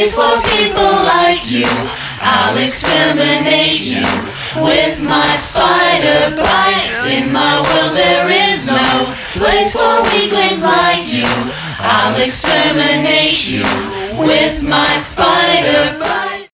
place for people like you. I'll exterminate you with my spider bite. In my world there is no place for weaklings like you. I'll exterminate you with my spider bite.